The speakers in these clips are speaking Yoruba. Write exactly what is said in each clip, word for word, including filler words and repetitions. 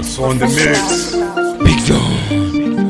On the mix. Big John.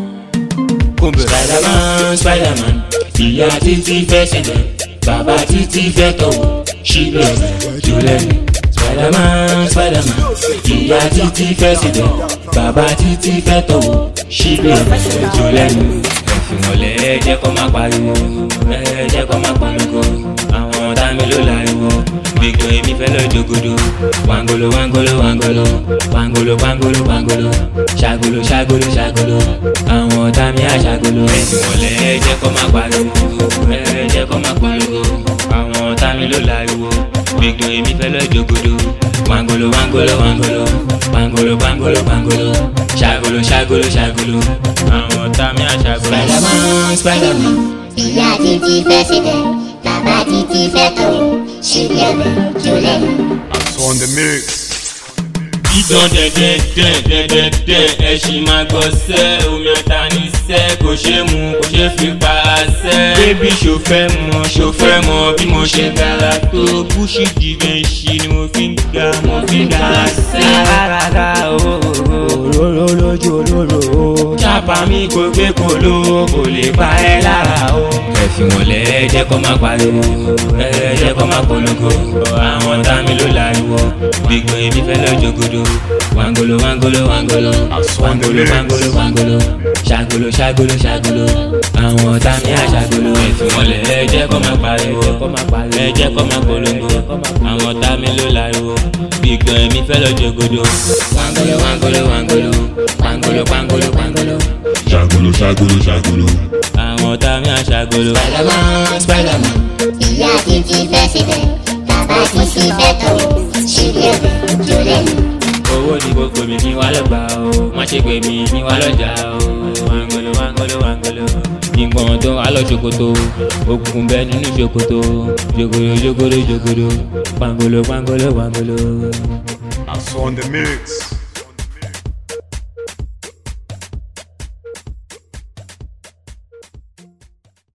Spiderman, Spiderman, ìyá títí fẹ́ ṣẹ̀dẹ̀, bàbá títí fẹ́ tọ̀wọ̀, ṣí bẹ̀rẹ̀ jù lẹ́nu. Spiderman, Spiderman, ìyá títí fẹ́ ṣẹ̀dẹ̀, bàbá títí fẹ́ tọ̀wọ̀, ṣí bẹ̀rẹ̀ jù lẹ́nu. Ẹ̀fìn ọ̀lẹ́ ẹ jẹ́ kó má pariwo, ẹ jẹ́ kó má pọnlọ́gọ́, àwọn ọ̀tá mi ló láriwo. Gbogbo èmi fẹ́ lọ jogodo, wangolo wangolo wangolo, wangolo wangolo wangolo, ṣagolo ṣagolo ṣagolo, àwọn ọ̀tá mi á ṣagolo. Ẹ̀sìn wọ̀lẹ́ ẹ jẹ́ kó má pariwo, ẹ jẹ́ kó má pariwo, àwọn ọ̀tá mi ló láriwo. Gbogbo èmi fẹ́ lọ jogodo, wangolo wangolo wangolo, wangolo wangolo wangolo, ṣagolo ṣagolo ṣagolo, àwọn ọ̀tá mi á ṣagolo. Spiderman, Spiderman, ìyá títí fẹ́ síbẹ̀, bàbá títí fẹ́ tọ̀wọ̀, ṣí bẹ̀rẹ̀ jù lẹ́nu. On the mix. Dídán dẹ́dẹ́dẹ́dẹ́dẹ́dẹ́ ẹṣin máa gbọ́ sẹ́, omi ọ̀tá ní sẹ́, kò ṣe mú kò ṣe fi pa á sẹ́. Bébí ṣòfẹ́ mọ̀ ṣòfẹ́ mọ̀ bí mo ṣe dára tó, búṣì dìbẹ̀ṣì ni mo fi ń ga mo fi ń ga sẹ́. Rárá òróró lójú olóró, ṣàpá mi kò gbé kolo, kò lè bá ẹ lára o. Ẹ̀fìn wọ̀lẹ́ ẹ jẹ́ kó má pariwo, ẹ jẹ́ kó má polongo, àwọn ọ̀tá mi ló láriwo. Gbogbo èmi fẹ́ lọ jogodo, wangolo wangolo wangolo, wangolo wangolo wangolo, ṣagolo ṣagolo ṣagolo, àwọn ọ̀tá mi á ṣagolo. Ẹ̀fìn wọ̀lẹ́ ẹ jẹ́ kó má pariwo, ẹ jẹ́ kó má polongo, àwọn ọ̀tá mi ló láriwo. Gbogbo èmi fẹ́ lọ jogodo, wangolo wangolo wangolo, wangolo wangolo wangolo, Ṣagolo ṣagolo ṣagolo. àwọn ọ̀tá mi á ṣagolo. Spiderman, Spiderman, ìyá títí fẹ́ síbẹ̀, bàbá títí fẹ́ tọ̀wọ̀, ṣí bẹ̀rẹ̀ jù lẹ́nu. Owó ni gbogbo mi ní wá lọ́gbà o, má ṣe pè mí ní wá lọ́jà o. Wangolo wangolo wangolo, ìgbọ̀n tó wá lọ ṣòkòtò, òkùnkùn bẹ́ẹ̀ nínú ṣòkòtò, jògòdò jògòdò jògòdò, wangolo wangolo wangolo. On the mix.